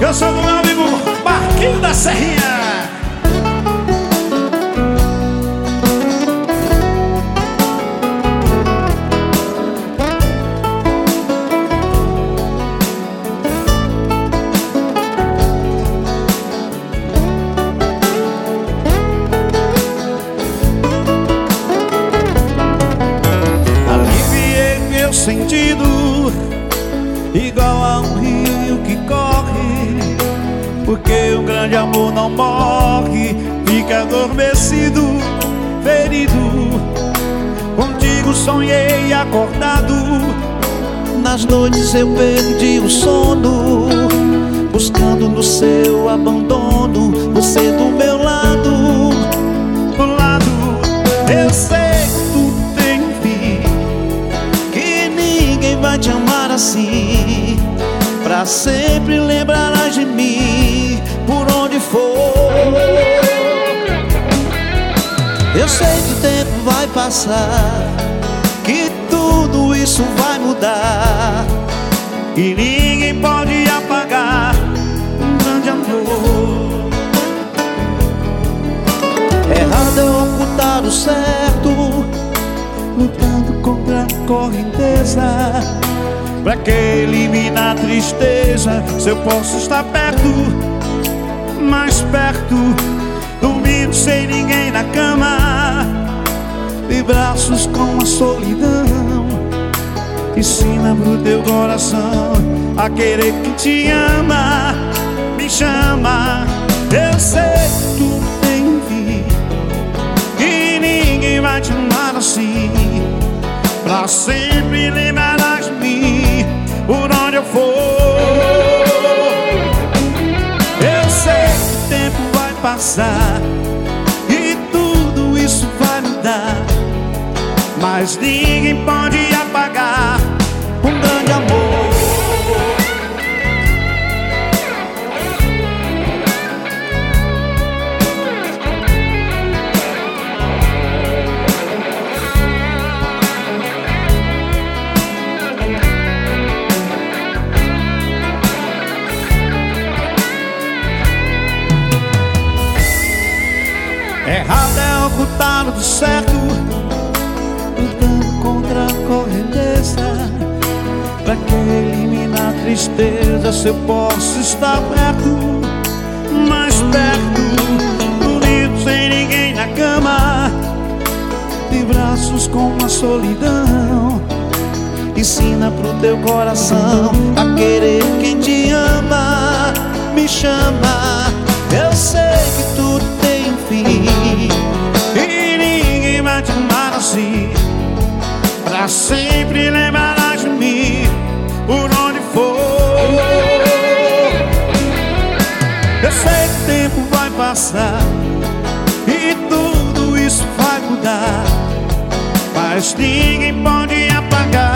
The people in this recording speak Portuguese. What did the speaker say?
Eu sou do meu amigo Marquinho da Serrinha. Aliviei meu sentido, igual a um rio que corre, porque o grande amor não morre, fica adormecido, ferido. Contigo sonhei acordado, nas noites eu perdi o sono, buscando no seu abandono, você do meu lado. Do lado, eu sei que tu tem um fim, que ninguém vai te amar assim. Pra sempre lembrarás de mim, por onde for. Eu sei que o tempo vai passar, que tudo isso vai mudar, e ninguém pode apagar um grande amor. Errado é ocultar o certo, lutando contra a correnteza. Pra que eliminar a tristeza, se eu posso estar perto, mais perto, dormindo sem ninguém na cama, de braços com a solidão. Ensina pro teu coração a querer quem te ama, me chama. Eu sei que tu tem um fim, que ninguém vai te amar assim. Pra sempre lembrarás de mim, por onde eu for. Eu sei que o tempo vai passar e tudo isso vai mudar, mas ninguém pode apagar um grande amor. Errado é ocultar o do certo, lutando contra a correnteza. Pra que eliminar a tristeza, se eu posso estar perto, mais perto, bonito sem ninguém na cama, de braços com a solidão. Ensina pro teu coração a querer quem te ama, me chama. Eu sei que tudo tem um fim, e ninguém vai te amar assim. Pra sempre lembrarás de mim, por onde for. Eu sei que o tempo vai passar e tudo isso vai mudar, mas ninguém pode apagar